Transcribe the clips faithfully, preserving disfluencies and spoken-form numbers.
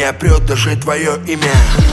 меня прет даже твое имя.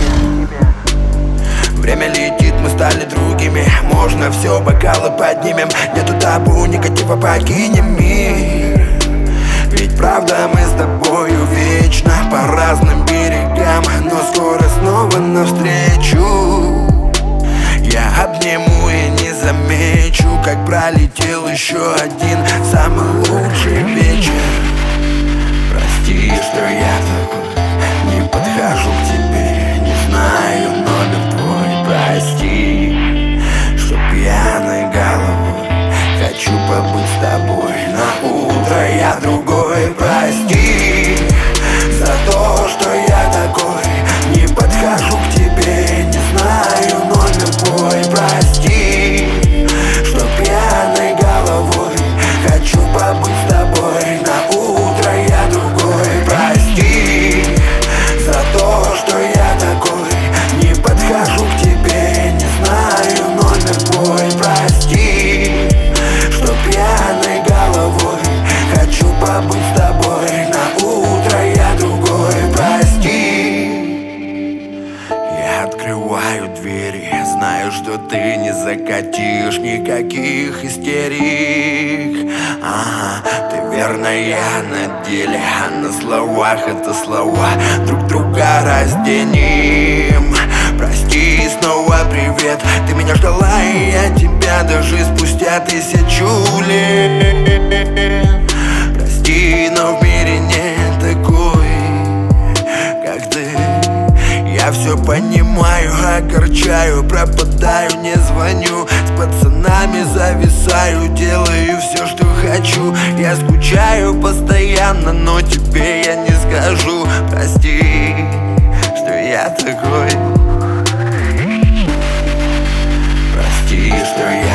Время летит, мы стали другими. Можно все, бокалы поднимем. Нету табу, негатива, покинем мир. Ведь правда мы с тобою вечно по разным берегам, но скоро снова навстречу. Я обниму и не замечу, как пролетел еще один самый лучший вечер. Прости, что я такой, не подхожу к тебе, не знаю номер твой. Прости, что пьяной головой хочу побыть с тобой. На утро я другой. Прости за то, что я такой, не подхожу к тебе, не знаю номер твой. Прости, что пьяной головой хочу побыть с тобой. На утро я другой. Прости за то, что я такой, не подхожу к тебе, не знаю номер твой. Прости, что пьяной головой хочу побыть с тобой. На утро я другой. Прости. Я открываю двери, знаю, что ты не закатишь никаких истерик. Ага, ты верная на деле, а на словах это слова друг друга разденем. Прости, снова привет, ты меня ждала, и я тебя даже спустя тысячу лет. Прости, но в мире нет такой, как ты. Я все понимаю, огорчаю, пропадаю, не звоню, с пацанами зависаю, делаю все, что хочу. Я скучаю постоянно, но тебе я не скажу. Прости, что я такой. Прости, что я